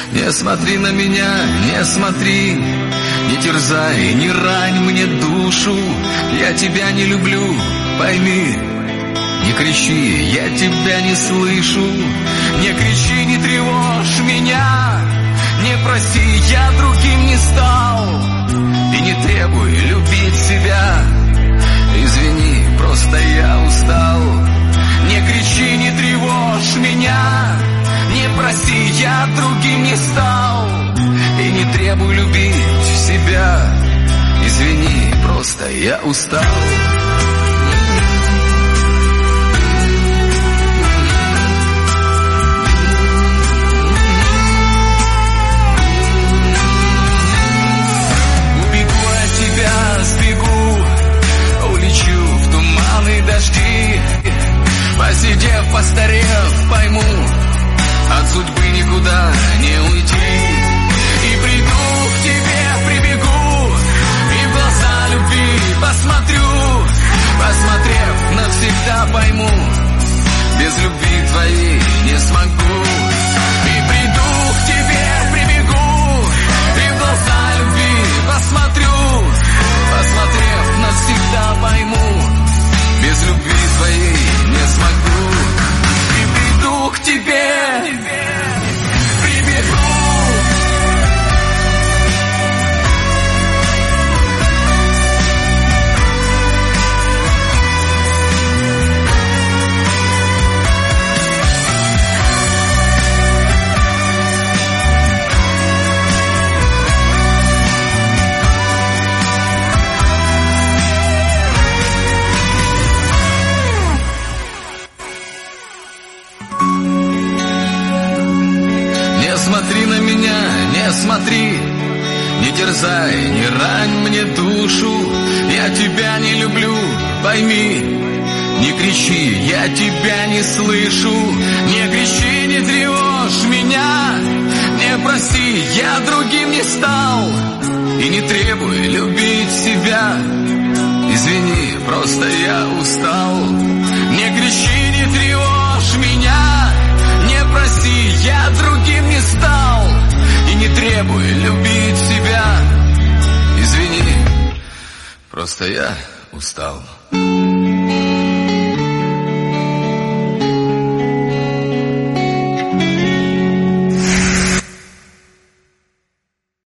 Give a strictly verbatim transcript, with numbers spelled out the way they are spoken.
Не смотри на меня, не смотри, не терзай, не рань мне душу. Я тебя не люблю, пойми. Не кричи, я тебя не слышу. Не кричи, не тревожь меня. Не проси, я другим не стал. И не требуй любить себя. Извини, просто я устал. Не кричи, не тревожь меня. Не проси, я другим не стал. И не требуй любить себя. Извини, просто я устал. Убегу от тебя, сбегу, улечу в туман и дожди. Посидев, постарев, пойму, от судьбы никуда не уйти. И приду к тебе, прибегу, и в глаза любви посмотрю. Посмотрев, навсегда пойму, без любви твоей не смогу. И приду к тебе, прибегу, и в глаза любви посмотрю. Посмотрев, навсегда пойму, без любви твоей не смогу. И приду к тебе, прибегу. Смотри на меня, не смотри, не терзай, не рань мне душу. Я тебя не люблю, пойми. Не кричи, я тебя не слышу. Не кричи, не тревожь меня. Не проси, я другим не стал. И не требуй любить себя. Извини, просто я устал. Не кричи, не тревожь меня. Не проси, я другим не стал. И не требуй любить себя. Извини, просто я устал.